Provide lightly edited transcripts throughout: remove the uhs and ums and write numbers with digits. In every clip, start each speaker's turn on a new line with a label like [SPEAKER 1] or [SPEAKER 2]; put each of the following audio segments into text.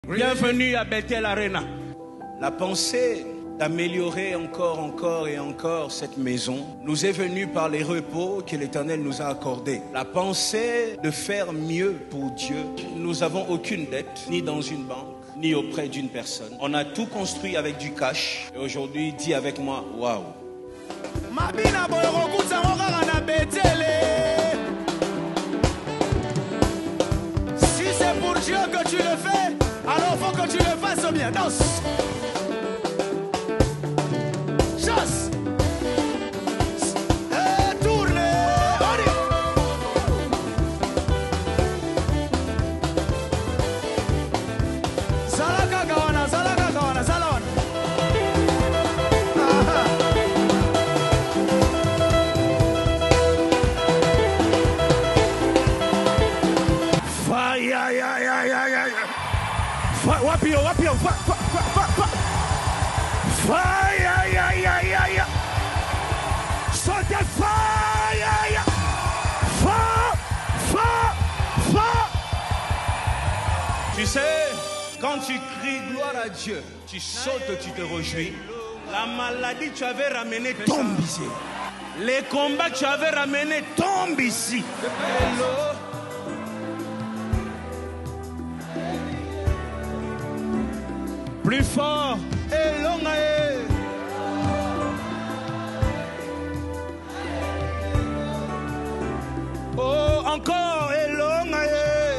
[SPEAKER 1] Bienvenue à Bethel Arena. La pensée d'améliorer encore cette maison nous est venue par les repos que l'Éternel nous a accordés. La pensée de faire mieux pour Dieu. Nous n'avons aucune dette, ni dans une banque, ni auprès d'une personne. On a tout construit avec du cash. Et aujourd'hui, dis avec moi, waouh.
[SPEAKER 2] Si c'est pour Dieu que tu le fais, alors faut que tu le fasses bien. Danse. Chasse. Et tourne. Zalaka gawana, zalaka gawana, zalawan. Wapio, fire, saute fire,
[SPEAKER 1] Tu sais, quand tu cries gloire à Dieu, tu sautes, tu te réjouis. La maladie que tu avais ramenée tombe ici. Les combats que tu avais ramenés tombent ici. Hello. Plus fort. Elongae. Oh, encore. Elongae.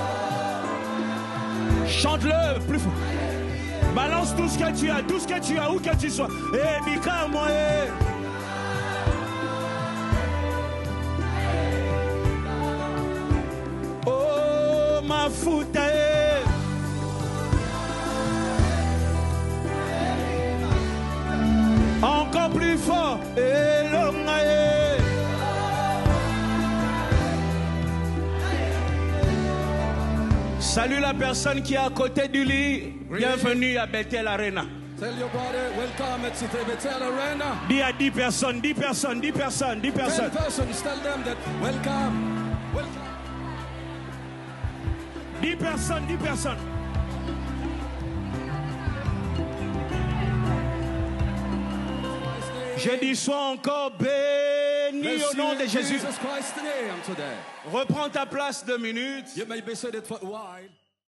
[SPEAKER 1] Chante-le plus fort. Balance tout ce que tu as, où que tu sois. Eh, Bika, moi, eh. Oh, ma fouta, eh. Encore plus fort. Elongae. Salue la personne qui est à côté du lit. Bienvenue à Bethel Arena.
[SPEAKER 3] Tell your body, welcome at Bethel Arena.
[SPEAKER 1] Dis à 10 personnes, 10 personnes, 10 personnes, 10 personnes.
[SPEAKER 3] 10 persons, tell them that welcome.
[SPEAKER 1] 10 personnes, 10 personnes. Je dis sois encore béni au nom de Jésus.
[SPEAKER 3] Jesus Christ today and today.
[SPEAKER 1] Reprends ta place 2 minutes.
[SPEAKER 3] You may be seated for a while.